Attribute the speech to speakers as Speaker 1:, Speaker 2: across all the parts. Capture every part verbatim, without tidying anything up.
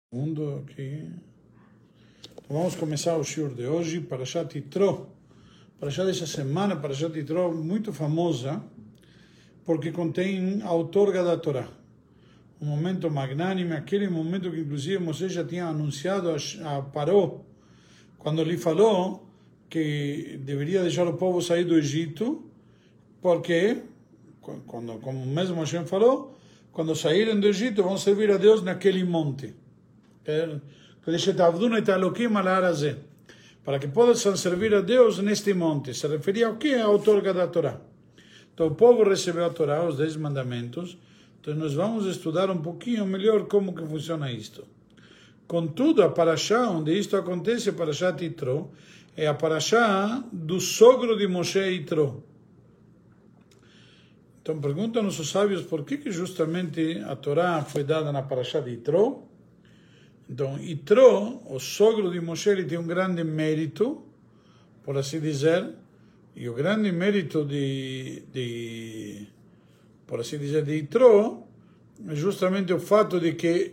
Speaker 1: Mundo aqui. Então vamos começar o shiur de hoje, Parashat Yitro. Parashat dessa semana, Parashat Yitro, muito famosa, porque contém a outorga da Torá. Um momento magnânime, aquele momento que inclusive Moisés já tinha anunciado a, a Paró, quando lhe falou que deveria deixar o povo sair do Egito, porque, quando, como mesmo Hashem falou, quando saírem do Egito vão servir a Deus naquele monte. Para que possam servir a Deus neste monte. Se referia ao que? A outorga da Torá. Então o povo recebeu a Torá, os dez mandamentos. Então nós vamos estudar um pouquinho melhor como que funciona isto. Contudo, a Parashá, onde isto acontece, a Parashá Yitro, é a Parashá do sogro de Moshe Yitro. Então perguntam os sábios por que, que justamente a Torá foi dada na Parashá de Yitro. Então, Yitro, o sogro de Moshe, ele tem um grande mérito, por assim dizer, e o grande mérito de, de por assim dizer, de Yitro, é justamente o fato de que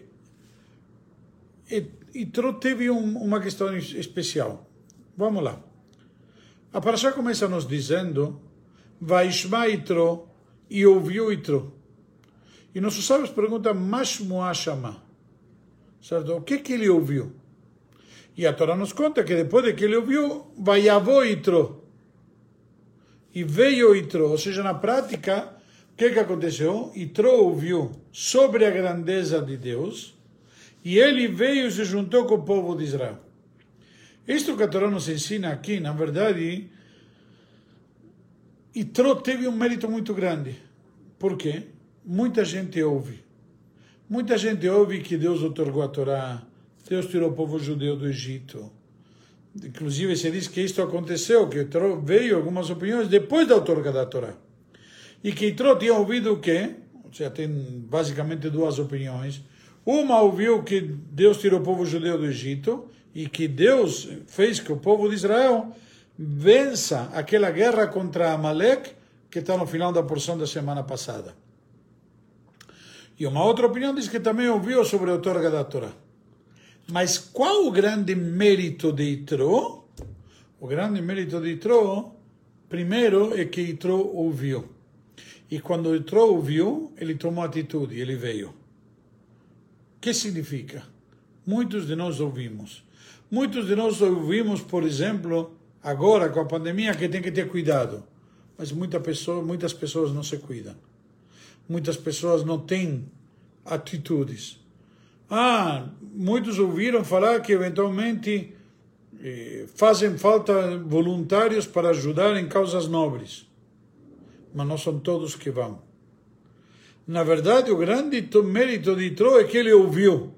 Speaker 1: Yitro teve um, uma questão especial. Vamos lá. A Parashá começa nos dizendo, Vaishma Yitro, e ouviu Yitro. E nossos sábios perguntam, Mashmuah Shama. Certo? O que que ele ouviu? E a Torá nos conta que depois de que ele ouviu, vaiavó Yitro. E veio Yitro. Ou seja, na prática, o que que aconteceu? Yitro ouviu sobre a grandeza de Deus e ele veio e se juntou com o povo de Israel. Isto que a Torá nos ensina aqui, na verdade, Yitro teve um mérito muito grande. Por quê? Muita gente ouve. Muita gente ouve que Deus outorgou a Torá, Deus tirou o povo judeu do Egito. Inclusive se diz que isto aconteceu, que veio algumas opiniões depois da outorga da Torá. E que Yitro tinha ouvido o quê? Ou seja, tem basicamente duas opiniões. Uma ouviu que Deus tirou o povo judeu do Egito e que Deus fez que o povo de Israel vença aquela guerra contra Amalek, que está no final da porção da semana passada. E uma outra opinião diz que também ouviu sobre a outorga da Torá. Mas qual o grande mérito de Yitro? O grande mérito de Yitro, primeiro, é que Yitro ouviu. E quando Yitro ouviu, ele tomou atitude, ele veio. O que significa? Muitos de nós ouvimos. Muitos de nós ouvimos, por exemplo, agora com a pandemia, que tem que ter cuidado. Mas muita pessoa, muitas pessoas não se cuidam. Muitas pessoas não têm atitudes. Ah, muitos ouviram falar que eventualmente eh, fazem falta voluntários para ajudar em causas nobres. Mas não são todos que vão. Na verdade, o grande mérito de Yitro é que ele ouviu.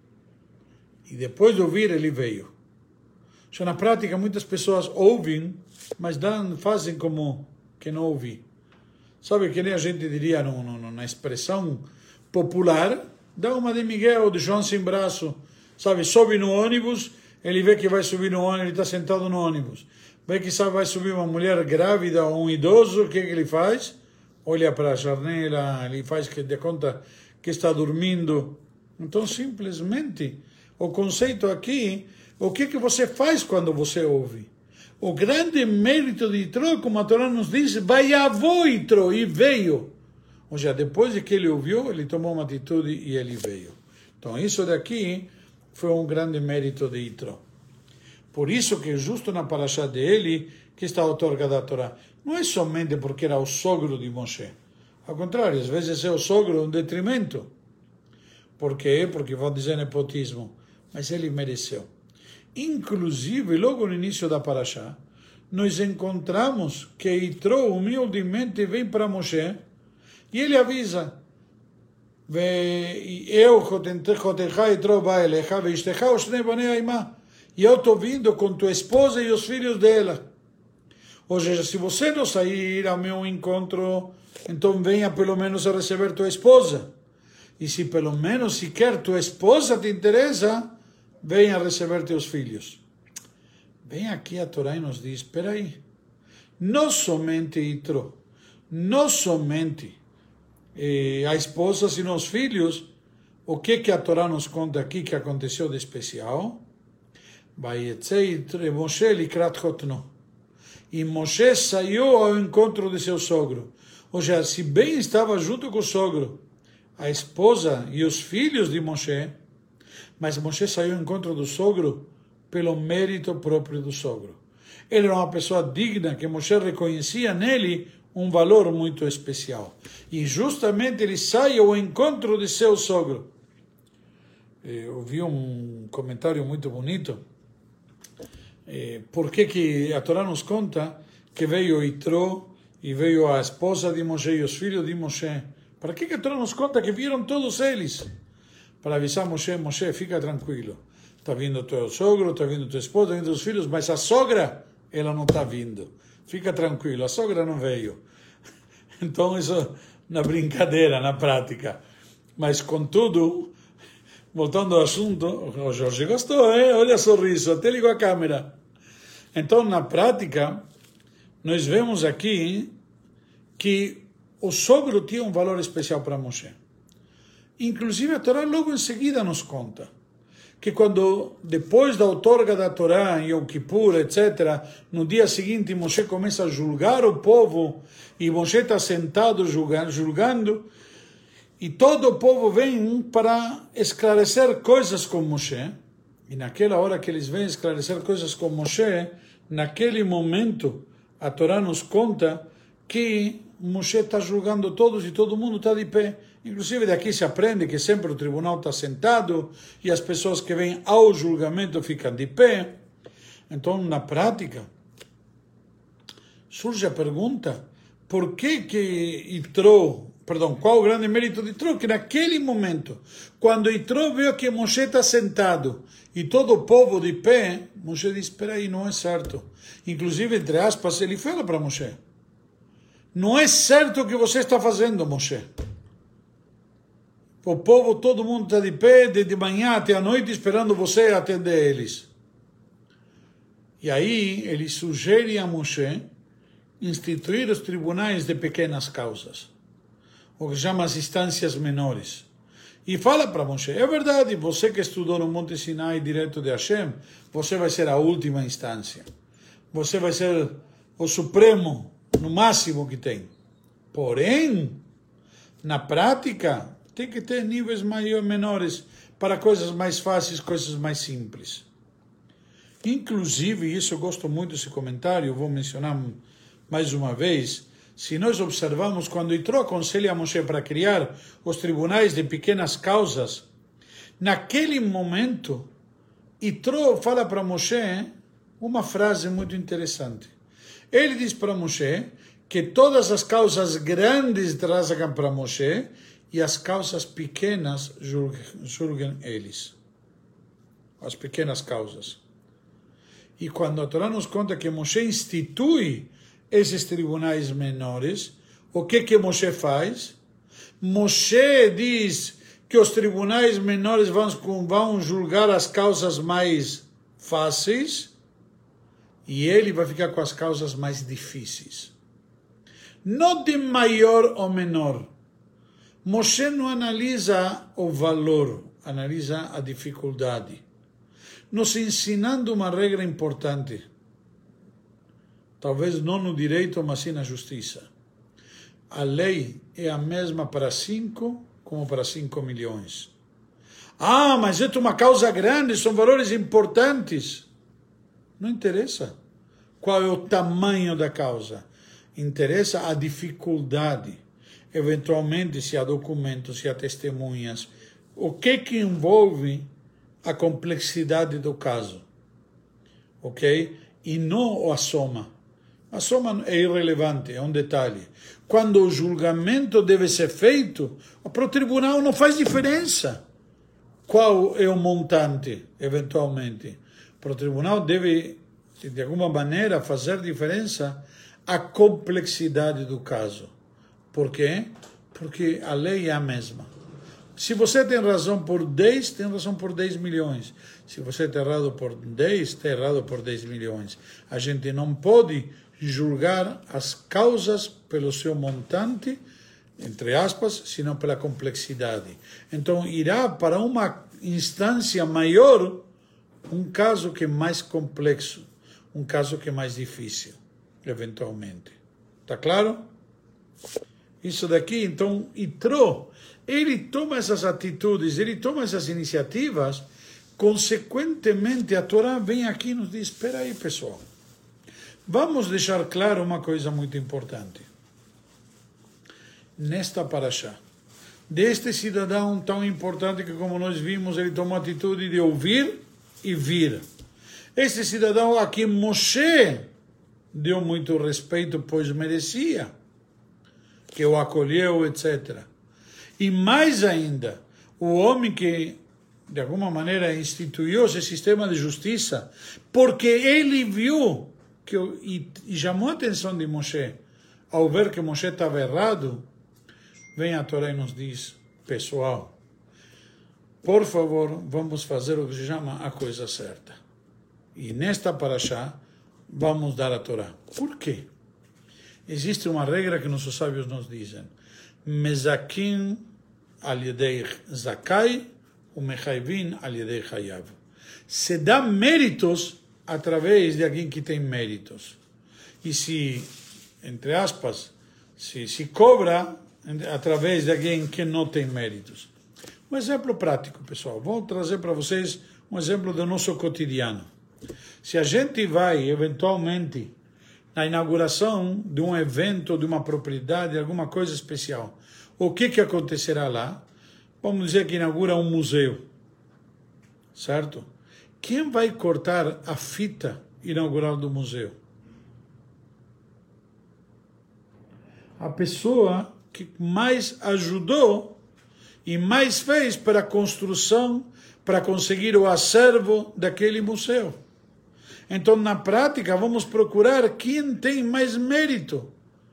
Speaker 1: E depois de ouvir, ele veio. Já na prática, muitas pessoas ouvem, mas dão, fazem como que não ouvi. Sabe que nem a gente diria no, no, na expressão popular, dá uma de Miguel ou de João sem braço, sabe, sobe no ônibus, ele vê que vai subir no ônibus, ele está sentado no ônibus, vê que sabe, vai subir uma mulher grávida ou um idoso, o que, que ele faz? Olha para a janela, ele faz que de conta que está dormindo. Então, simplesmente, o conceito aqui, o que, que você faz quando você ouve? O grande mérito de Yitro, como a Torá nos diz, vaiavó Yitro, e veio. Ou seja, depois de que ele ouviu, ele tomou uma atitude e ele veio. Então, isso daqui foi um grande mérito de Yitro. Por isso que justo na Parashá dele, que está a outorga da Torá, não é somente porque era o sogro de Moshe. Ao contrário, às vezes é o sogro um detrimento. Por quê? Porque vão dizer nepotismo. Mas ele mereceu. Inclusive, logo no início da Parashá, nós encontramos que Yitro humildemente vem para Moshe e ele avisa: eu estou vindo com tua esposa e os filhos dela. Ou seja, se você não sair ao meu encontro, então venha pelo menos a receber tua esposa. E se pelo menos sequer tua esposa te interessa, venha receber teus filhos. Vem aqui a Torá e nos diz, espera aí, não somente Yitro, não somente eh, a esposa, sino os filhos, o que que a Torá nos conta aqui que aconteceu de especial? Moshe likrat chotno. E Moshe saiu ao encontro de seu sogro. Ou seja, se bem estava junto com o sogro, a esposa e os filhos de Moshe, mas Moshe saiu ao encontro do sogro pelo mérito próprio do sogro. Ele era uma pessoa digna, que Moshe reconhecia nele um valor muito especial. E justamente ele sai ao encontro de seu sogro. Eu vi um comentário muito bonito. Por que que a Torá nos conta que veio Itró e veio a esposa de Moshe e os filhos de Moshe? Para que que a Torá nos conta que viram todos eles? Para avisar Moshe, Moshe, fica tranquilo. Está vindo teu sogro, está vindo tua esposa, está vindo os filhos, mas a sogra, ela não está vindo. Fica tranquilo, a sogra não veio. Então, isso na brincadeira, na prática. Mas, contudo, voltando ao assunto, o Jorge gostou, hein? Olha o sorriso, até ligou a câmera. Então, na prática, nós vemos aqui que o sogro tinha um valor especial para Moshe. Inclusive, a Torá logo em seguida nos conta que quando, depois da outorga da Torá, em Yom Kippur, etcétera, no dia seguinte, Moshe começa a julgar o povo, e Moshe está sentado julgando, julgando, e todo o povo vem para esclarecer coisas com Moshe, e naquela hora que eles vêm esclarecer coisas com Moshe, naquele momento, a Torá nos conta que Moshe está julgando todos e todo mundo está de pé. Inclusive daqui se aprende que sempre o tribunal está sentado e as pessoas que vêm ao julgamento ficam de pé. Então, na prática, surge a pergunta, por que que Itró, perdão, qual o grande mérito de Itró? Que naquele momento, quando Itró viu que Moshe está sentado e todo o povo de pé, Moshe diz, espera aí, não é certo. Inclusive, entre aspas, ele fala para Moshe, não é certo o que você está fazendo, Moshe. O povo, todo mundo está de pé, desde manhã até a noite, esperando você atender eles. E aí, ele sugere a Moshe instituir os tribunais de pequenas causas, o que chama as instâncias menores. E fala para Moshe, é verdade, você que estudou no Monte Sinai direto de Hashem, você vai ser a última instância. Você vai ser o supremo, no máximo que tem. Porém, na prática, tem que ter níveis maiores, menores, para coisas mais fáceis, coisas mais simples. Inclusive, isso eu gosto muito desse comentário, vou mencionar mais uma vez, se nós observamos, quando Itró aconselha a Moshe para criar os tribunais de pequenas causas, naquele momento, Itró fala para Moshe uma frase muito interessante. Ele diz para Moshe que todas as causas grandes trazem para Moshe e as causas pequenas julguem eles. As pequenas causas. E quando a Torá nos conta que Moshe institui esses tribunais menores, o que que Moshe faz? Moshe diz que os tribunais menores vão, vão julgar as causas mais fáceis e ele vai ficar com as causas mais difíceis. Não de maior ou menor. Moshe não analisa o valor, analisa a dificuldade, nos ensinando uma regra importante, talvez não no direito, mas sim na justiça. A lei é a mesma para cinco como para cinco milhões. Ah, mas é uma causa grande, são valores importantes. Não interessa qual é o tamanho da causa, interessa a dificuldade. Eventualmente, se há documentos, se há testemunhas, o que que envolve a complexidade do caso, ok? E não a soma. A soma é irrelevante, é um detalhe. Quando o julgamento deve ser feito, para o tribunal não faz diferença qual é o montante, eventualmente. Para o tribunal deve, de alguma maneira, fazer diferença a complexidade do caso. Por quê? Porque a lei é a mesma. Se você tem razão por dez, tem razão por dez milhões. Se você tem errado por dez, tem errado por dez milhões. A gente não pode julgar as causas pelo seu montante, entre aspas, senão pela complexidade. Então, irá para uma instância maior um caso que é mais complexo, um caso que é mais difícil, eventualmente. Tá claro? Isso daqui, então, Itró, ele toma essas atitudes, ele toma essas iniciativas, consequentemente a Torá vem aqui e nos diz, espera aí, pessoal, vamos deixar claro uma coisa muito importante. Nesta paraxá, deste cidadão tão importante que, como nós vimos, ele tomou a atitude de ouvir e vir. Este cidadão a quem Moshe deu muito respeito, pois merecia, que o acolheu, etcétera. E mais ainda, o homem que, de alguma maneira, instituiu esse sistema de justiça, porque ele viu que, e, e chamou a atenção de Moshe, ao ver que Moshe estava errado, vem a Torá e nos diz, pessoal, por favor, vamos fazer o que se chama a coisa certa. E nesta paraxá, vamos dar a Torá. Por quê? Existe uma regra que nossos sábios nos dizem, Mezakin al yedei zakai, o mechaivin al yedei chayav. Se dá méritos através de alguém que tem méritos. E se, entre aspas, se, se cobra através de alguém que não tem méritos. Um exemplo prático, pessoal. Vou trazer para vocês um exemplo do nosso cotidiano. Se a gente vai, eventualmente, na inauguração de um evento, de uma propriedade, alguma coisa especial, o que, que acontecerá lá? Vamos dizer que inaugura um museu, certo? Quem vai cortar a fita inaugural do museu? A pessoa que mais ajudou e mais fez para a construção, para conseguir o acervo daquele museu. Então, na prática, vamos procurar quem tem mais mérito,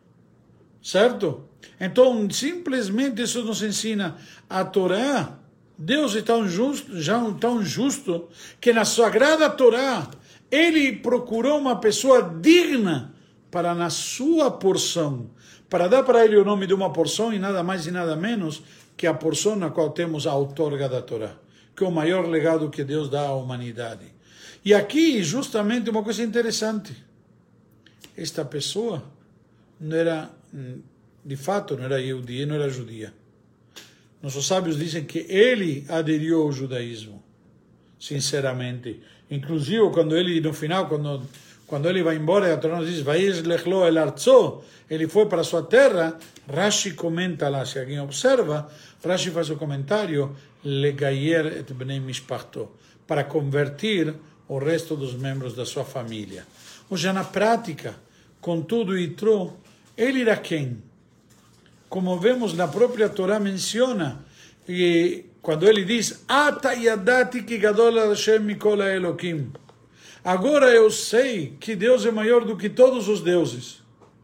Speaker 1: certo? Então, simplesmente isso nos ensina a Torá. Deus é tão justo, já tão justo, que na Sagrada Torá, ele procurou uma pessoa digna para, na sua porção, para dar para ele o nome de uma porção e nada mais e nada menos que a porção na qual temos a outorga da Torá, que é o maior legado que Deus dá à humanidade. E aqui, justamente, uma coisa interessante. Esta pessoa não era, de fato, não era judia, não era judia. Nossos sábios dizem que ele aderiu ao judaísmo, sinceramente. Inclusive, quando ele, no final, quando, quando ele vai embora, a Torá nos diz, Vaish lechlo el arzo, ele foi para sua terra, Rashi comenta lá, se alguém observa, Rashi faz o comentário, legayer et bnei mishpachto, para convertir o resto dos membros da sua família. Ou seja, na prática, contudo, Itró, ele era quem? Como vemos na própria Torá menciona, e quando ele diz, Ata yadati ki gadol Hashem mikol Elokim. Agora eu sei que Deus é maior do que todos os deuses.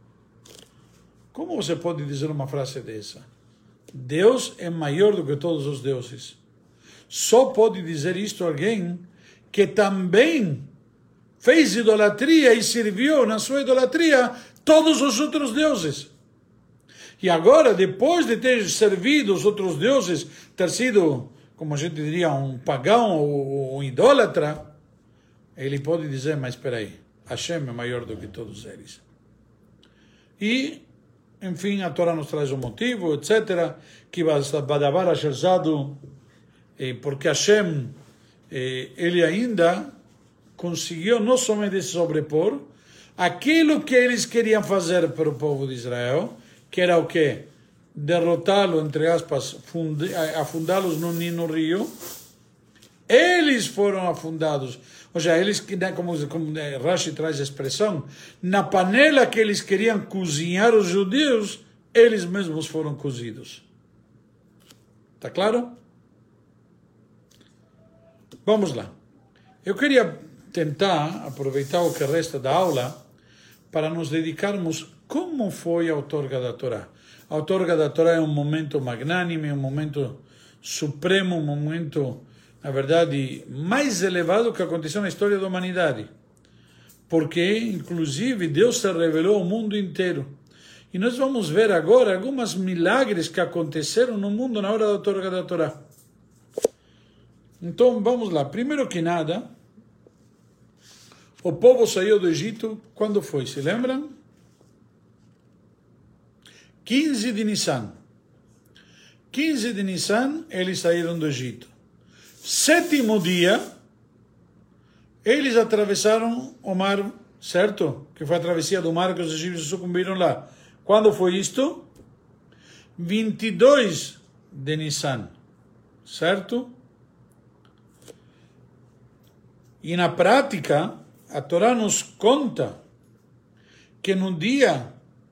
Speaker 1: Como você pode dizer uma frase dessa? Deus é maior do que todos os deuses. Só pode dizer isto alguém que também fez idolatria e serviu na sua idolatria todos os outros deuses. E agora, depois de ter servido os outros deuses, ter sido, como a gente diria, um pagão ou um idólatra, ele pode dizer, mas espera aí, Hashem é maior do que todos eles. E, enfim, a Torá nos traz um motivo, etcétera, que Badavar Asherzado, porque Hashem, ele ainda conseguiu não somente se sobrepor aquilo que eles queriam fazer para o povo de Israel, que era o quê? Derrotá-lo, entre aspas, afundá-los no Nilo Rio. Eles foram afundados. Ou seja, eles, como, como Rashi traz a expressão, na panela que eles queriam cozinhar os judeus, eles mesmos foram cozidos. Está claro? Vamos lá. Eu queria tentar aproveitar o que resta da aula para nos dedicarmos como foi a outorga da Torá. A outorga da Torá é um momento magnânime, um momento supremo, um momento, na verdade, mais elevado que aconteceu na história da humanidade. Porque, inclusive, Deus se revelou ao mundo inteiro. E nós vamos ver agora alguns milagres que aconteceram no mundo na hora da outorga da Torá. Então, vamos lá. Primeiro que nada, o povo saiu do Egito, quando foi? Se lembram? quinze de Nissan. quinze de Nissan, eles saíram do Egito. Sétimo dia, eles atravessaram o mar, certo? Que foi a travessia do mar que os egípcios sucumbiram lá. Quando foi isto? vinte e dois de Nissan, certo? E na prática, a Torá nos conta que no dia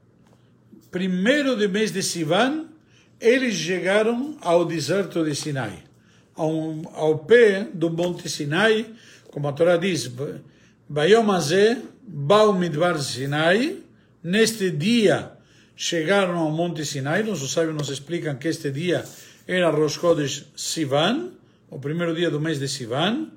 Speaker 1: primeiro do mês de Sivan, eles chegaram ao deserto de Sinai, ao, ao pé do monte Sinai, como a Torá diz, Bayom Hazeh, Bau Midbar Sinai, neste dia chegaram ao monte Sinai. Nossos sábios nos explicam que este dia era Rosh Chodesh Sivan, o primeiro dia do mês de Sivan,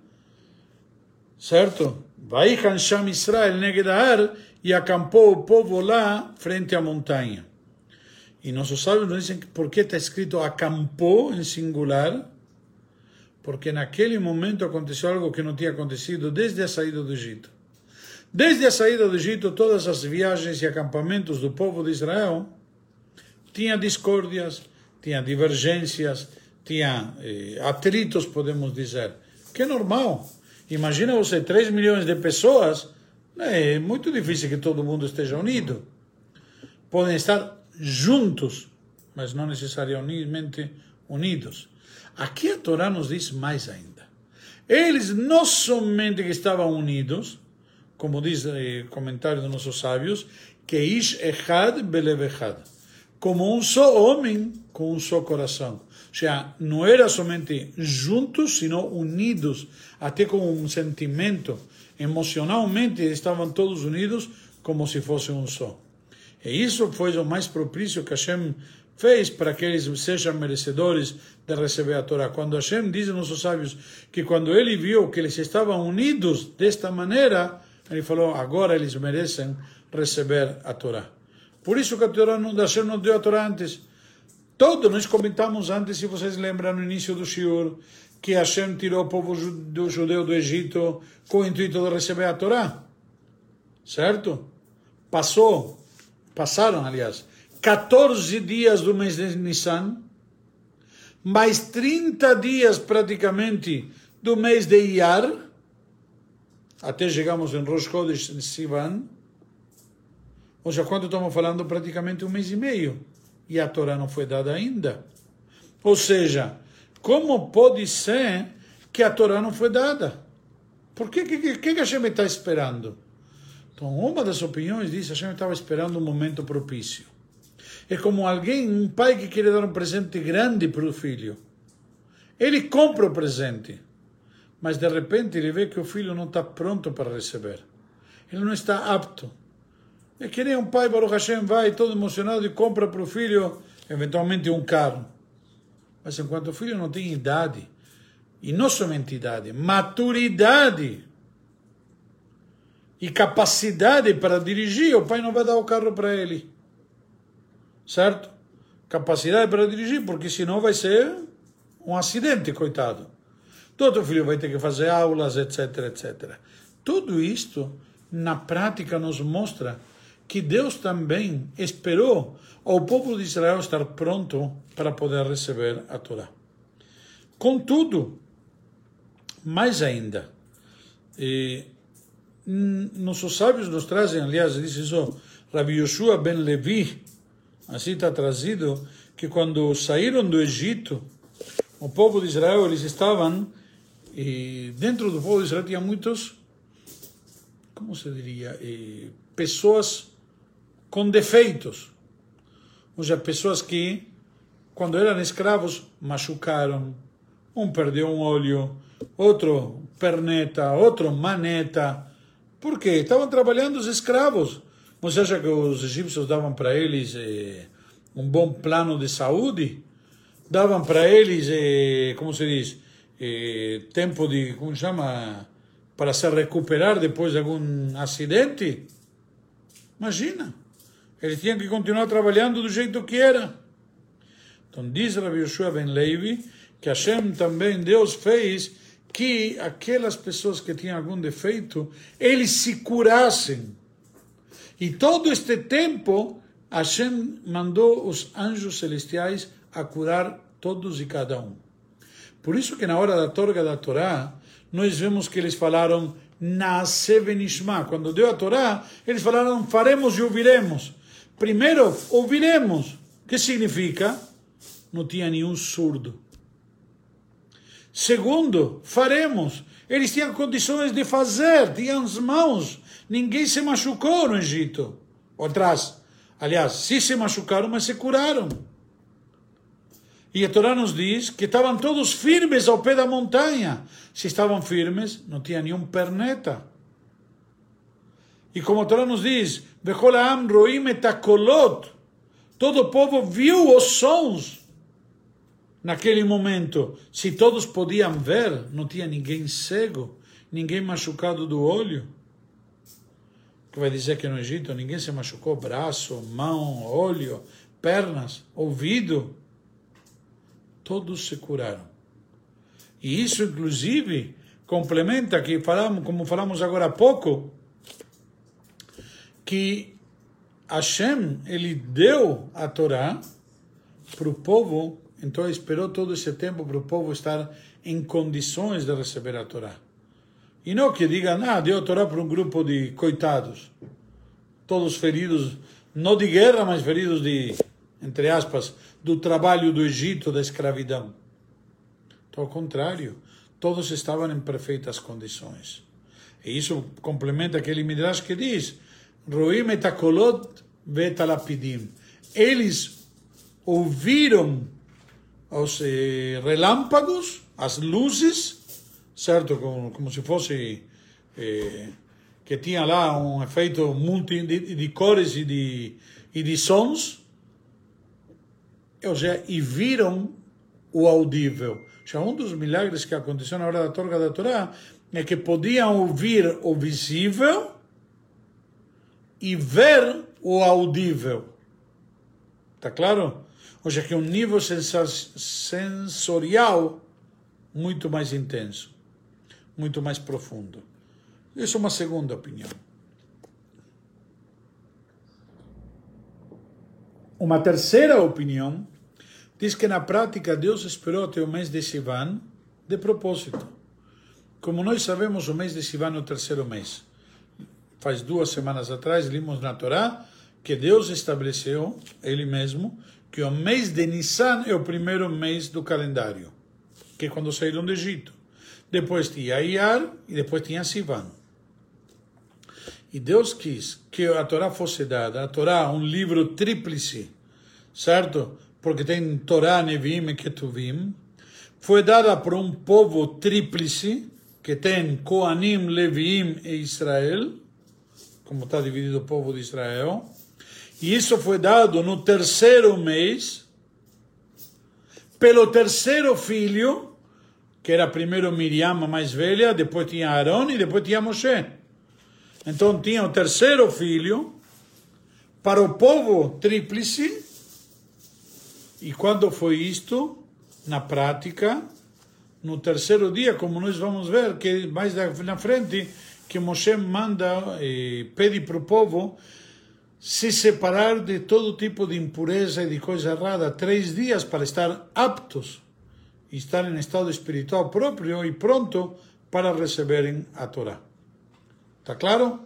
Speaker 1: certo? Vaichan Sham Israel neged ha'ar, e acampou o povo lá frente à montanha. E nossos sábios nos dizem que por que está escrito acampou em singular? Porque naquele momento aconteceu algo que não tinha acontecido desde a saída do Egito. Desde a saída do Egito, todas as viagens e acampamentos do povo de Israel tinha discórdias, tinha divergências, tinha eh, atritos, podemos dizer, que é normal. Imagina você, três milhões de pessoas, é muito difícil que todo mundo esteja unido. Podem estar juntos, mas não necessariamente unidos. Aqui a Torá nos diz mais ainda. Eles não somente que estavam unidos, como diz o eh, comentário dos nossos sábios, que ish echad belev echad, como um só homem com um só coração. Ou seja, não era somente juntos, sino unidos, até com um sentimento. Emocionalmente estavam todos unidos como se fosse um só. E isso foi o mais propício que Hashem fez para que eles sejam merecedores de receber a Torá. Quando Hashem diz aos nossos sábios que quando ele viu que eles estavam unidos desta maneira, ele falou, agora eles merecem receber a Torá. Por isso que a Torá não, Hashem não deu a Torá antes. Todos nós comentamos antes, se vocês lembram, no início do Shiur, que Hashem tirou o povo judeu do Egito com o intuito de receber a Torá. Certo? Passou, passaram, aliás, quatorze dias do mês de Nissan, mais trinta dias praticamente do mês de Iyar, até chegamos em Rosh Chodesh Sivan. Ou seja, quando estamos falando, praticamente um mês e meio. E a Torá não foi dada ainda. Ou seja, como pode ser que a Torá não foi dada? Por que que, que, que Hashem está esperando? Então, uma das opiniões diz que Hashem estava esperando um momento propício. É como alguém, um pai que quer dar um presente grande para o filho. Ele compra o presente, mas de repente ele vê que o filho não está pronto para receber. Ele não está apto. É que nem um pai, Baruch Hashem, vai todo emocionado e compra para o filho, eventualmente, um carro. Mas enquanto o filho não tem idade, e não somente idade, maturidade e capacidade para dirigir, o pai não vai dar o carro para ele. Certo? Capacidade para dirigir, porque senão vai ser um acidente, coitado. Todo filho vai ter que fazer aulas, etc, etcétera. Tudo isto, na prática, nos mostra que Deus também esperou ao povo de Israel estar pronto para poder receber a Torá. Contudo, mais ainda, eh, nossos sábios nos trazem, aliás, diz isso, Rabi Yoshua ben Levi, assim está trazido, que quando saíram do Egito, o povo de Israel, eles estavam, e dentro do povo de Israel tinha muitos, como se diria, eh, pessoas com defeitos. Ou seja, pessoas que, quando eram escravos, machucaram. Um perdeu um olho, outro perneta, outro maneta. Por quê? Estavam trabalhando os escravos. Você acha que os egípcios davam para eles eh, um bom plano de saúde? Davam para eles, eh, como se diz, eh, tempo de, como chama, para se recuperar depois de algum acidente? Imagina. Eles tinham que continuar trabalhando do jeito que era. Então diz Rabi Yoshua ben Levi que Hashem também, Deus fez que aquelas pessoas que tinham algum defeito, eles se curassem. E todo este tempo, Hashem mandou os anjos celestiais a curar todos e cada um. Por isso que na hora da torga da Torá, nós vemos que eles falaram Naaseh venishma. Quando deu a Torá, eles falaram faremos e ouviremos. Primeiro, ouviremos. O que significa? Não tinha nenhum surdo. Segundo, faremos. Eles tinham condições de fazer, tinham as mãos. Ninguém se machucou no Egito. Ou atrás. Aliás, se se machucaram, mas se curaram. E a Torá nos diz que estavam todos firmes ao pé da montanha. Se estavam firmes, não tinha nenhum perneta. E como a Torá nos diz, Bechol ha'am roim et hakolot, todo o povo viu os sons. Naquele momento, se todos podiam ver, não tinha ninguém cego, ninguém machucado do olho. Que vai dizer que no Egito ninguém se machucou braço, mão, olho, pernas, ouvido. Todos se curaram. E isso, inclusive, complementa, que falamos, como falamos agora há pouco, que Hashem, ele deu a Torá para o povo. Então esperou todo esse tempo para o povo estar em condições de receber a Torá. E não que digam, ah, deu a Torá para um grupo de coitados, todos feridos, não de guerra, mas feridos de, entre aspas, do trabalho do Egito, da escravidão. Então, ao contrário, todos estavam em perfeitas condições. E isso complementa aquele Midrash que diz, Roim et hakolot ve'et halapidim. Eles ouviram os eh, relâmpagos, as luzes, certo? Como, como se fosse, eh, que tinha lá um efeito multi de, de cores e de, e de sons, ou seja, e viram o audível. Já um dos milagres que aconteceu na hora da torga da Torá é que podiam ouvir o visível e ver o audível. Está claro? Ou seja, que é um nível sensorial muito mais intenso, muito mais profundo. Isso é uma segunda opinião. Uma terceira opinião diz que na prática Deus esperou até o mês de Sivan de propósito. Como nós sabemos, o mês de Sivan é o terceiro mês. Faz duas semanas atrás, limos na Torá que Deus estabeleceu, Ele mesmo, que o mês de Nissan é o primeiro mês do calendário, que é quando saíram do Egito. Depois tinha Iyar e depois tinha Sivan. E Deus quis que a Torá fosse dada, a Torá, um livro tríplice, certo? Porque tem Torá, Neviim e Ketuvim, foi dada para um povo tríplice, que tem Koanim, Leviim e Israel, como está dividido o povo de Israel. E isso foi dado no terceiro mês, pelo terceiro filho, que era primeiro Miriam, a mais velha, depois tinha Arão e depois tinha Moshe. Então tinha o terceiro filho para o povo tríplice. E quando foi isto, na prática, no terceiro dia, como nós vamos ver, que mais na frente, que Moshe manda e pede para o povo se separar de todo tipo de impureza e de coisa errada, três dias para estar aptos e estar em estado espiritual próprio e pronto para receberem a Torá. Está claro?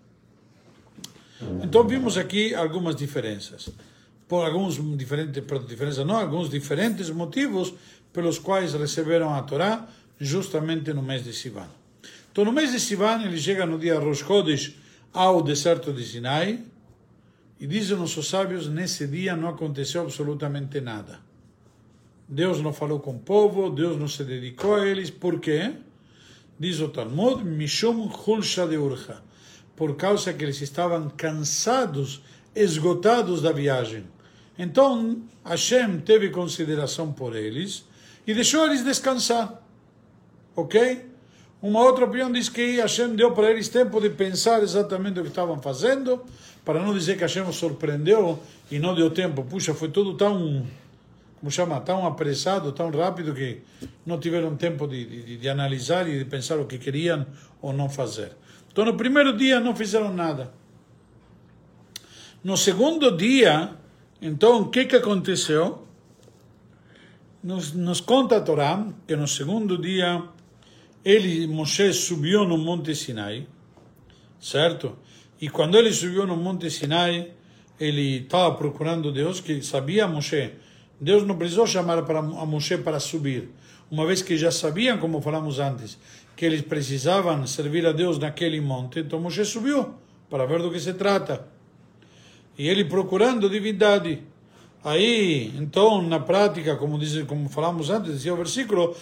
Speaker 1: Então vimos aqui algumas diferenças. Por alguns diferentes, por diferença não, alguns diferentes motivos pelos quais receberam a Torá justamente no mês de Sivan. Então no mês de Sivan ele chega no dia Rosh Chodesh ao deserto de Sinai e dizem nossos sábios, nesse dia não aconteceu absolutamente nada. Deus não falou com o povo, Deus não se dedicou a eles. Por quê? Diz o Talmud, Mishum Hulsha de Urcha, por causa que eles estavam cansados, esgotados da viagem. Então, Hashem teve consideração por eles e deixou eles descansar. Ok? Uma outra opinião diz que Hashem deu para eles tempo de pensar exatamente o que estavam fazendo, para não dizer que Hashem os surpreendeu e não deu tempo. Puxa, foi tudo tão, como chama, tão apressado, tão rápido, que não tiveram tempo de, de, de analisar e de pensar o que queriam ou não fazer. Então, no primeiro dia não fizeram nada. No segundo dia, então, o que, que aconteceu? Nos, nos conta a Torá que no segundo dia, ele, Moshe, subiu no Monte Sinai, certo? E quando ele subiu no Monte Sinai, ele estava procurando Deus, que sabia Moshe. Deus não precisou chamar para, a Moshe para subir, uma vez que já sabiam, como falamos antes, que eles precisavam servir a Deus naquele monte. Então Moshe subiu para ver do que se trata. E ele procurando divindade. Aí, então, na prática, como diz, como falamos antes, dizia o versículo,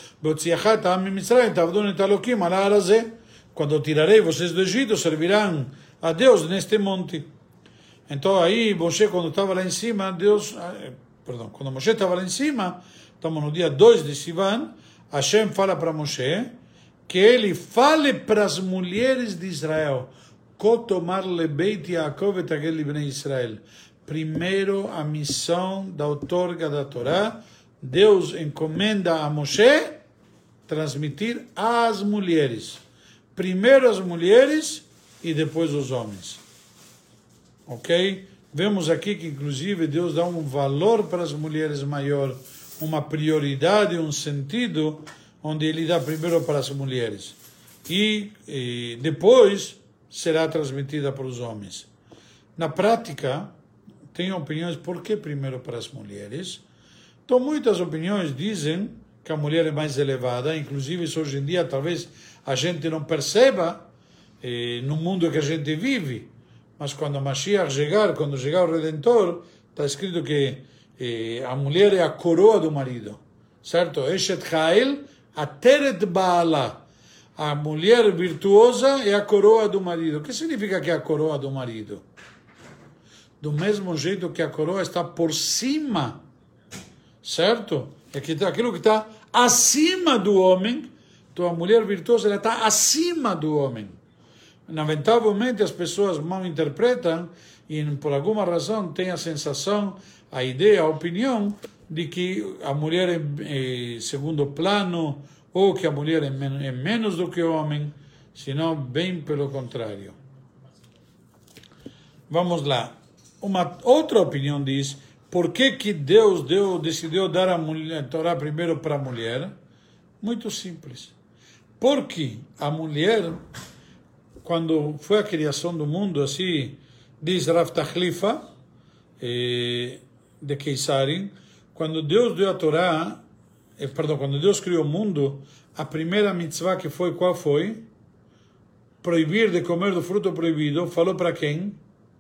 Speaker 1: quando tirarei vocês do Egito, servirão a Deus neste monte. Então, aí, Moshe, quando estava lá em cima, Deus, perdão, quando Moshe estava lá em cima, estamos no dia dois de Sivan, Hashem fala para Moshe que ele fale para as mulheres de Israel, Kotomar lebeit Yaakov et agel libnei Israel. Primeiro, a missão da outorga da Torá, Deus encomenda a Moshe transmitir às mulheres. Primeiro as mulheres e depois os homens. Ok? Vemos aqui que, inclusive, Deus dá um valor para as mulheres maior, uma prioridade, um sentido, onde Ele dá primeiro para as mulheres. E, e depois será transmitida para os homens. Na prática, tem opiniões por que primeiro para as mulheres. Então, muitas opiniões dizem que a mulher é mais elevada, inclusive isso hoje em dia talvez a gente não perceba eh, no mundo que a gente vive, mas quando a Mashiach chegar, quando chegar o Redentor, está escrito que eh, a mulher é a coroa do marido, certo? Eshet Ha'el Ateret Ba'ala. A mulher virtuosa é a coroa do marido. O que significa que é a coroa do marido? Do mesmo jeito que a coroa está por cima, certo? É que aquilo que está acima do homem, então a mulher virtuosa ela está acima do homem. Lamentavelmente as pessoas mal interpretam e por alguma razão têm a sensação, a ideia, a opinião de que a mulher é, é segundo plano ou que a mulher é, men é menos do que o homem, senão bem pelo contrário. Vamos lá. Uma outra opinião diz, por que que Deus deu, decidiu dar a, mulher, a Torá primeiro para a mulher? Muito simples. Porque a mulher, quando foi a criação do mundo, assim, diz Rav Tachlifa, eh, de Keisarim, quando Deus deu a Torá, eh, perdão, quando Deus criou o mundo, a primeira mitzvah que foi, qual foi? Proibir de comer do fruto proibido, falou para quem?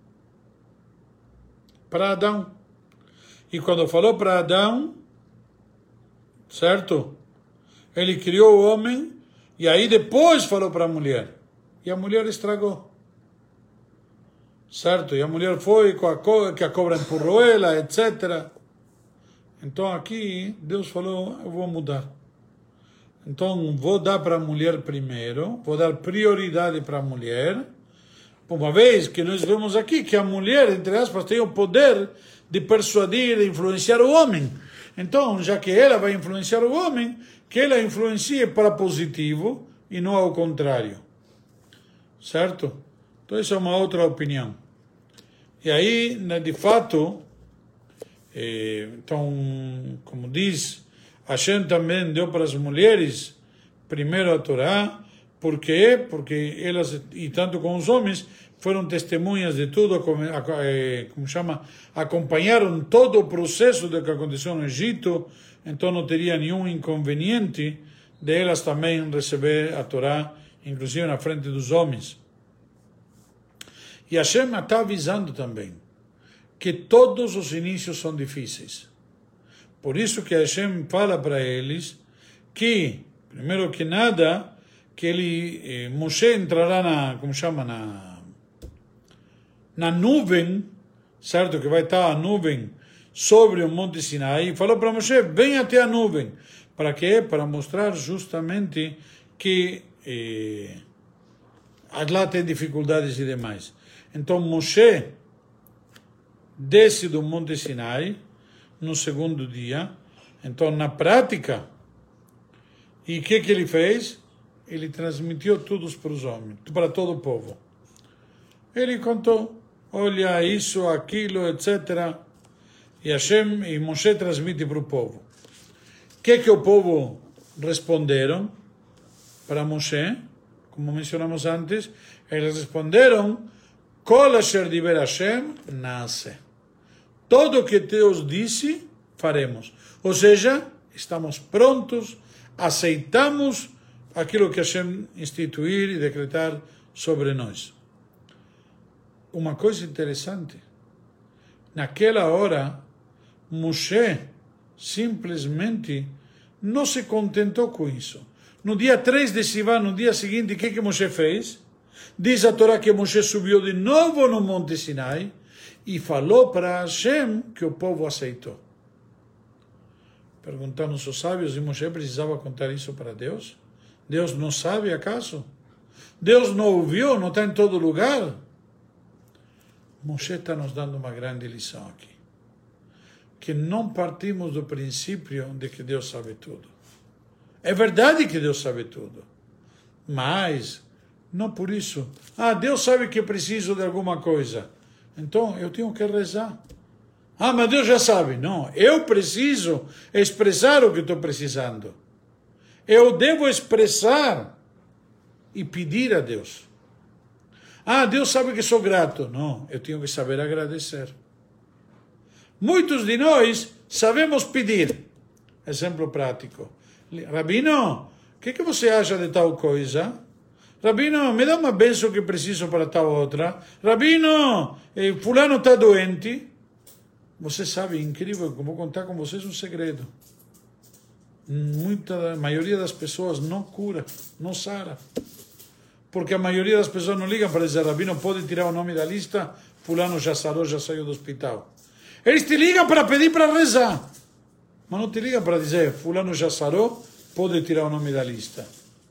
Speaker 1: Para Adão. E quando falou para Adão, certo? Ele criou o homem, e aí depois falou para a mulher. E a mulher estragou. Certo? E a mulher foi com a cobra, que a cobra empurrou ela, etcétera. Então aqui Deus falou, eu vou mudar. Então vou dar para a mulher primeiro, vou dar prioridade para a mulher, uma vez que nós vemos aqui que a mulher, entre aspas, tem o poder de persuadir, de influenciar o homem. Então, já que ela vai influenciar o homem, que ela influencie para positivo e não ao contrário. Certo? Então, essa é uma outra opinião. E aí, de fato, eh, então, como diz, Hashem também deu para as mulheres primeiro a Torá. Por quê? Porque elas, e tanto com os homens, foram testemunhas de tudo, como chama, acompanharam todo o processo do que aconteceu no Egito, então não teria nenhum inconveniente de elas também receber a Torá, inclusive na frente dos homens. E Hashem está avisando também que todos os inícios são difíceis. Por isso que Hashem fala para eles que, primeiro que nada, que ele, eh, Moshe entrará na, como chama, na, na nuvem, certo? Que vai estar a nuvem sobre o Monte Sinai, e falou para Moshe, vem até a nuvem. Para quê? Para mostrar justamente que e lá tem dificuldades e demais. Então Moshe desce do Monte Sinai no segundo dia. Então, na prática, e o que, que ele fez? Ele transmitiu tudo para os homens, para todo o povo. Ele contou, olha isso, aquilo, etcétera. E Hashem e Moshe transmite para o povo. O que, que o povo responderam para Moshe? Como mencionamos antes, eles responderam, Kol asher diber Hashem nasce. Tudo o que Deus disse, faremos. Ou seja, estamos prontos, aceitamos aquilo que Hashem instituir e decretar sobre nós. Uma coisa interessante, naquela hora, Moshe simplesmente não se contentou com isso. No dia três de Sivan, no dia seguinte, o que, que Moshe fez? Diz a Torá que Moshe subiu de novo no Monte Sinai e falou para Hashem que o povo aceitou. Perguntaram os sábios, e Moshe precisava contar isso para Deus? Deus não sabe, acaso? Deus não ouviu, não está em todo lugar? Moshe está nos dando uma grande lição aqui. Que não partimos do princípio de que Deus sabe tudo. É verdade que Deus sabe tudo. Mas, não por isso. Ah, Deus sabe que eu preciso de alguma coisa. Então, eu tenho que rezar. Ah, mas Deus já sabe. Não, eu preciso expressar o que estou precisando. Eu devo expressar e pedir a Deus. Ah, Deus sabe que sou grato. Não, eu tenho que saber agradecer. Muitos de nós sabemos pedir. Exemplo prático. Rabino, o que, que você acha de tal coisa? Rabino, me dá uma bênção que preciso para tal outra. Rabino, eh, fulano está doente. Você sabe, incrível, eu vou contar com vocês um segredo. Muita, a maioria das pessoas não cura, não sara. Porque a maioria das pessoas não ligam para dizer, Rabino, pode tirar o nome da lista, fulano já sarou, já saiu do hospital. Eles te ligam para pedir para rezar. Mas não te ligam para dizer, fulano já sarou, pode tirar o nome da lista.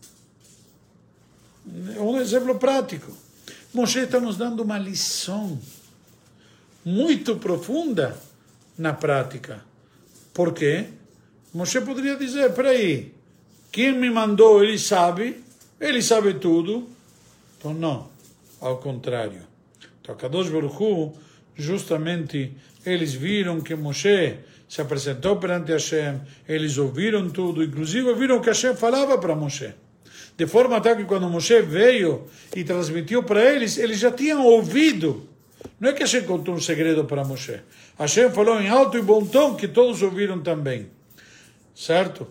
Speaker 1: É um exemplo prático. Moshe está nos dando uma lição muito profunda na prática. Por quê? Moshe poderia dizer, espera aí, quem me mandou, ele sabe, ele sabe tudo. Então não, ao contrário. Então, Kadosh Baruch Hu, justamente, eles viram que Moshe se apresentou perante Hashem, eles ouviram tudo, inclusive ouviram o que Hashem falava para Moshe. De forma tal que quando Moshe veio e transmitiu para eles, eles já tinham ouvido. Não é que Hashem contou um segredo para Moshe. Hashem falou em alto e bom tom que todos ouviram também. Certo?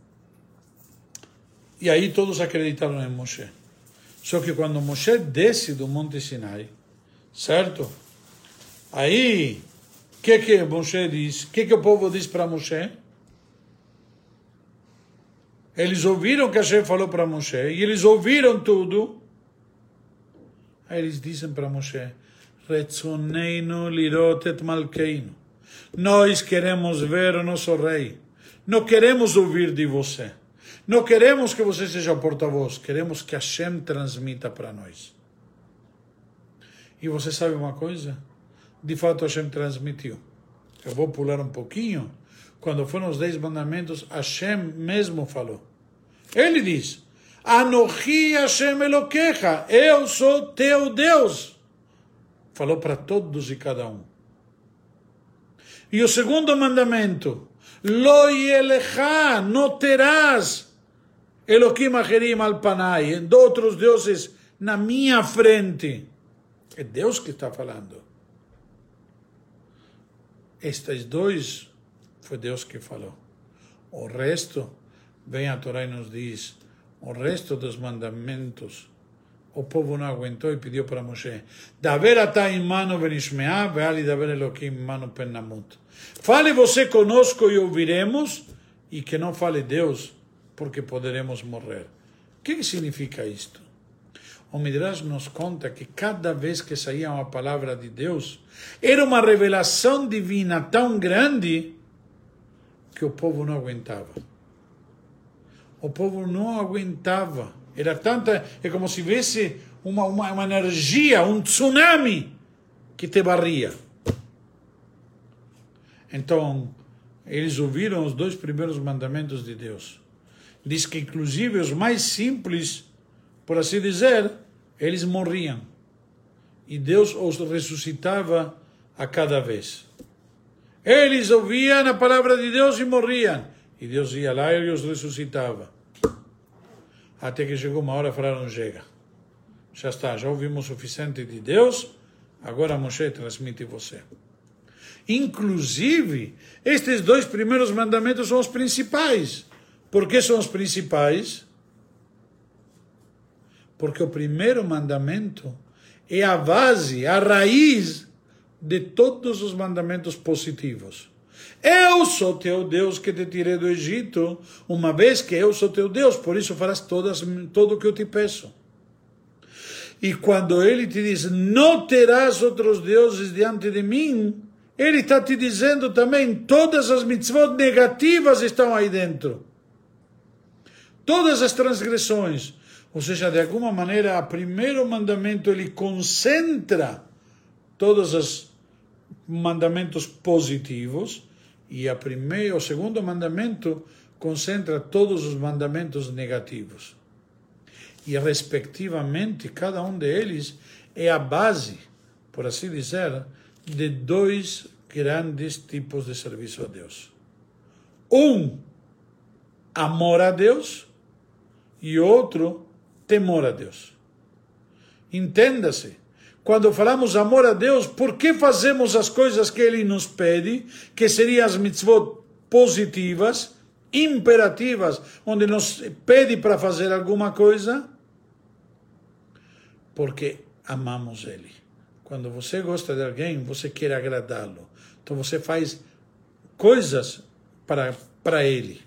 Speaker 1: E aí todos acreditaram em Moshe. Só que quando Moshe desce do Monte Sinai, certo? Aí, o que que Moshe diz? O que que o povo diz para Moshe? Eles ouviram o que Hashem falou para Moshe, e eles ouviram tudo. Aí eles dizem para Moshe, Retzoneinu lirot et malkeinu. Nós queremos ver o nosso rei. Não queremos ouvir de você. Não queremos que você seja o porta-voz. Queremos que Hashem transmita para nós. E você sabe uma coisa? De fato, Hashem transmitiu. Eu vou pular um pouquinho. Quando foram os dez mandamentos, Hashem mesmo falou. Ele diz, Anochi Hashem Elokecha, eu sou teu Deus. Falou para todos e cada um. E o segundo mandamento, Lo yelecha, não terás Elohim acherim al panai, de outros deuses na minha frente. É Deus que está falando. Estes dois foi Deus que falou. O resto, vem a Torá e nos diz, o resto dos mandamentos, o povo não aguentou e pediu para Moshe, Daver atá imano benishmeá, veali daver Elohim imano pennamut. Fale você conosco e ouviremos, e que não fale Deus, porque poderemos morrer. O que significa isto? O Midrash nos conta que cada vez que saía uma palavra de Deus, era uma revelação divina tão grande que o povo não aguentava. O povo não aguentava Era tanta, é como se visse uma, uma, uma energia, um tsunami que te barria. Então, eles ouviram os dois primeiros mandamentos de Deus. Diz que, inclusive, os mais simples, por assim dizer, eles morriam. E Deus os ressuscitava a cada vez. Eles ouviam a palavra de Deus e morriam. E Deus ia lá e os ressuscitava. Até que chegou uma hora e falaram, chega. Já está, já ouvimos o suficiente de Deus, agora Moshe transmite você. Inclusive, estes dois primeiros mandamentos são os principais. Por que são os principais? Porque o primeiro mandamento é a base, a raiz de todos os mandamentos positivos. Eu sou teu Deus que te tirei do Egito, uma vez que eu sou teu Deus, por isso farás todas, tudo o que eu te peço. E quando ele te diz, não terás outros deuses diante de mim, ele está te dizendo também, todas as mitzvot negativas estão aí dentro. Todas as transgressões. Ou seja, de alguma maneira, o primeiro mandamento, ele concentra todos os mandamentos positivos, e a primeira, o segundo mandamento concentra todos os mandamentos negativos. E, respectivamente, cada um deles é a base, por assim dizer, de dois grandes tipos de serviço a Deus. Um, amor a Deus, e outro, temor a Deus. Entenda-se, quando falamos amor a Deus, por que fazemos as coisas que Ele nos pede, que seriam as mitzvot positivas, imperativas, onde nos pede para fazer alguma coisa? Porque amamos Ele. Quando você gosta de alguém, você quer agradá-lo. Então você faz coisas para, para Ele.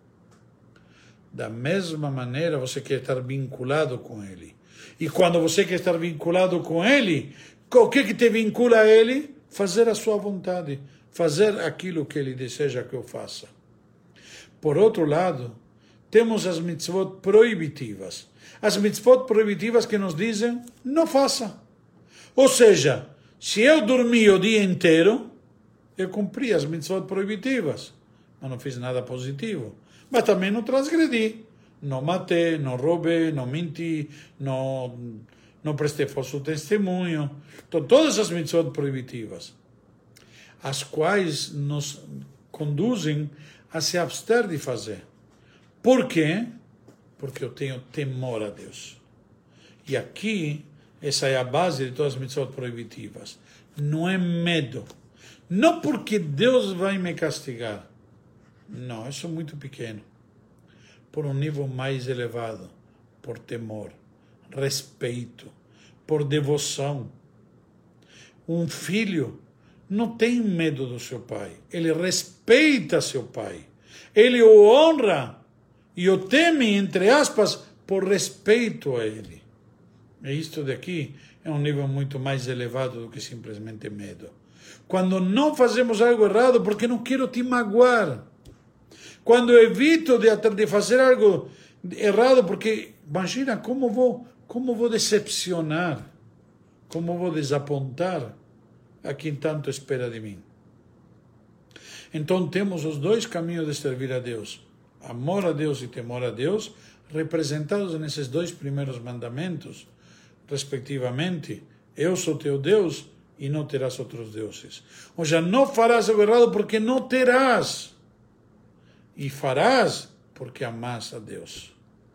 Speaker 1: Da mesma maneira, você quer estar vinculado com Ele. E quando você quer estar vinculado com Ele, o que, que te vincula a Ele? Fazer a sua vontade. Fazer aquilo que Ele deseja que eu faça. Por outro lado, temos as mitzvot proibitivas. As mitzvot proibitivas que nos dizem, não faça. Ou seja, se eu dormi o dia inteiro, eu cumpri as mitzvot proibitivas, mas não fiz nada positivo. Mas também não transgredi. Não matei, não roubei, não menti, não, não prestei falso testemunho. Então, todas as mitzvot proibitivas, as quais nos conduzem a se abster de fazer. Por quê? Porque eu tenho temor a Deus. E aqui, essa é a base de todas as mitzvot proibitivas. Não é medo. Não porque Deus vai me castigar. Não, isso é muito pequeno. Por um nível mais elevado. Por temor, respeito, por devoção. Um filho não tem medo do seu pai. Ele respeita seu pai. Ele o honra e o teme, entre aspas, por respeito a ele. E isto daqui é um nível muito mais elevado do que simplesmente medo. Quando não fazemos algo errado, porque não quero te magoar. Quando eu evito de, de fazer algo errado, porque imagina como vou, como vou decepcionar, como vou desapontar a quem tanto espera de mim. Então temos os dois caminhos de servir a Deus. Amor a Deus e temor a Deus, representados nesses dois primeiros mandamentos, respectivamente, eu sou teu Deus e não terás outros deuses. Ou seja, não farás algo errado porque não terás. E farás porque amas a Deus.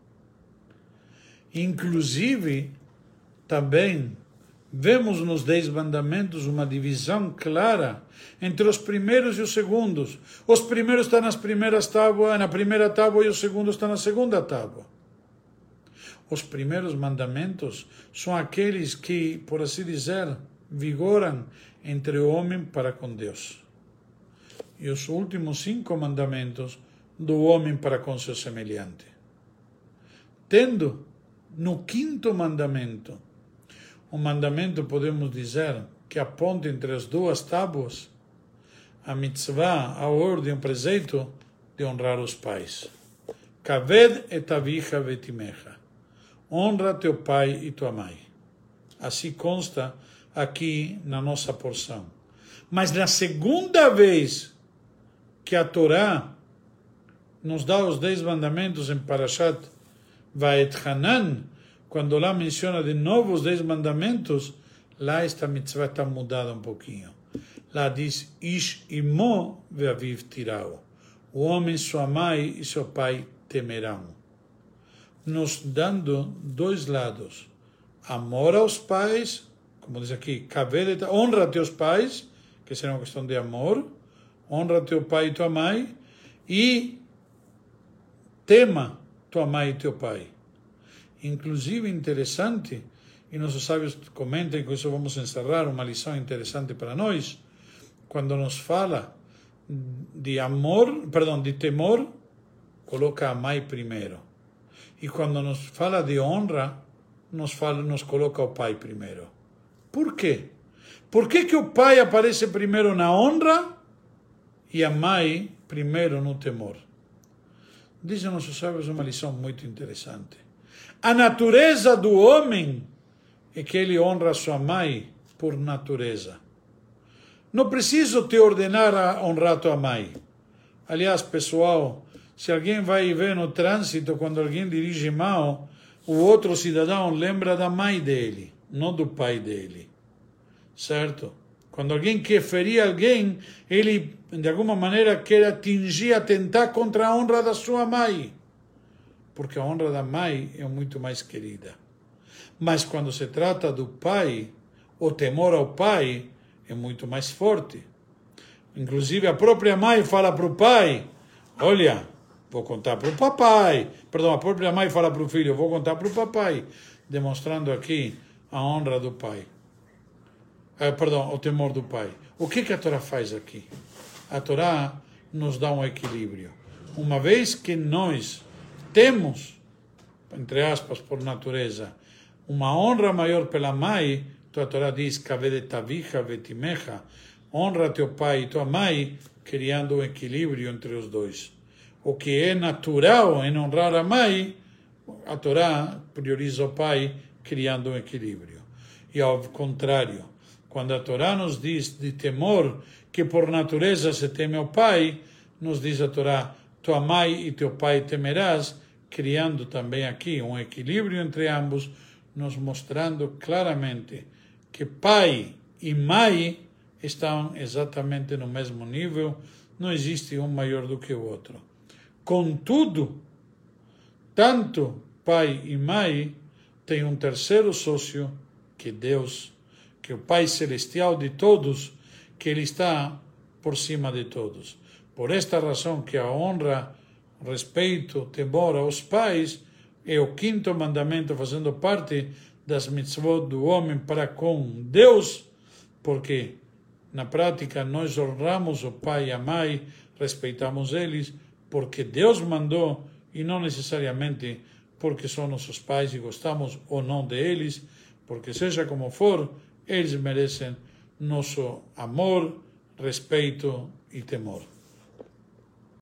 Speaker 1: Inclusive, também vemos nos dez mandamentos uma divisão clara entre os primeiros e os segundos. Os primeiros estão nas primeiras tábuas, na primeira tábua, e os segundos estão na segunda tábua. Os primeiros mandamentos são aqueles que, por assim dizer, vigoram entre o homem para com Deus. E os últimos cinco mandamentos do homem para com seu semelhante. Tendo no quinto mandamento, um mandamento, podemos dizer, que a ponte entre as duas tábuas, a mitzvah, a ordem, o preceito de honrar os pais. Kaved et avicha vetimecha. honra teu pai e tua mãe. Assim consta aqui na nossa porção. Mas na segunda vez que a Torá nos dá os dez mandamentos em Parashat Vaetchanan, quando lá menciona de novo os dez mandamentos, lá esta mitzvah está mudada um pouquinho. Lá diz, Ish imo ve'aviv tirao. O homem, sua mãe e seu pai temerão. Nos dando dois lados. Amor aos pais, como diz aqui, honra teus pais, que será uma questão de amor, honra teu pai e tua mãe, e tema tua mãe e teu pai. Inclusive, interessante, e nossos sábios comentam, com isso vamos encerrar, uma lição interessante para nós, quando nos fala de amor, perdão, de temor, coloca a mãe primeiro. E quando nos fala de honra, nos, fala, nos coloca o pai primeiro. Por quê? Por que que o pai aparece primeiro na honra e a mãe primeiro no temor? Dizem nossos sábios uma lição muito interessante. A natureza do homem é que ele honra sua mãe por natureza. Não preciso te ordenar a honrar tua mãe. Aliás, pessoal, se alguém vai ver no trânsito, quando alguém dirige mal, o outro cidadão lembra da mãe dele, não do pai dele. Certo? Quando alguém quer ferir alguém, ele, de alguma maneira, quer atingir, atentar contra a honra da sua mãe. Porque a honra da mãe é muito mais querida. Mas quando se trata do pai, o temor ao pai é muito mais forte. Inclusive, a própria mãe fala para o pai, olha, vou contar para o papai. Perdão, a própria mãe fala para o filho, vou contar para o papai. Demonstrando aqui a honra do pai. Eh, perdão, o temor do pai. O que, que a Torá faz aqui? A Torá nos dá um equilíbrio. Uma vez que nós temos, entre aspas, por natureza, uma honra maior pela mãe, a Torá diz, Kavedetavicha vetimecha, honra teu pai e tua mãe, criando um equilíbrio entre os dois. O que é natural em honrar a mãe, a Torá prioriza o pai, criando um equilíbrio. E ao contrário, quando a Torá nos diz de temor, que por natureza se teme ao pai, nos diz a Torá, tua mãe e teu pai temerás, criando também aqui um equilíbrio entre ambos, nos mostrando claramente que pai e mãe estão exatamente no mesmo nível, não existe um maior do que o outro. Contudo, tanto pai e mãe têm um terceiro sócio, que Deus, que é o Pai Celestial de todos, que Ele está por cima de todos. Por esta razão que a honra, respeito, temor aos pais é o quinto mandamento, fazendo parte das mitzvot do homem para com Deus, porque na prática nós honramos o pai e a mãe, respeitamos eles, porque Deus mandou e não necessariamente porque são nossos pais e gostamos ou não deles, porque seja como for, eles merecem nosso amor, respeito e temor.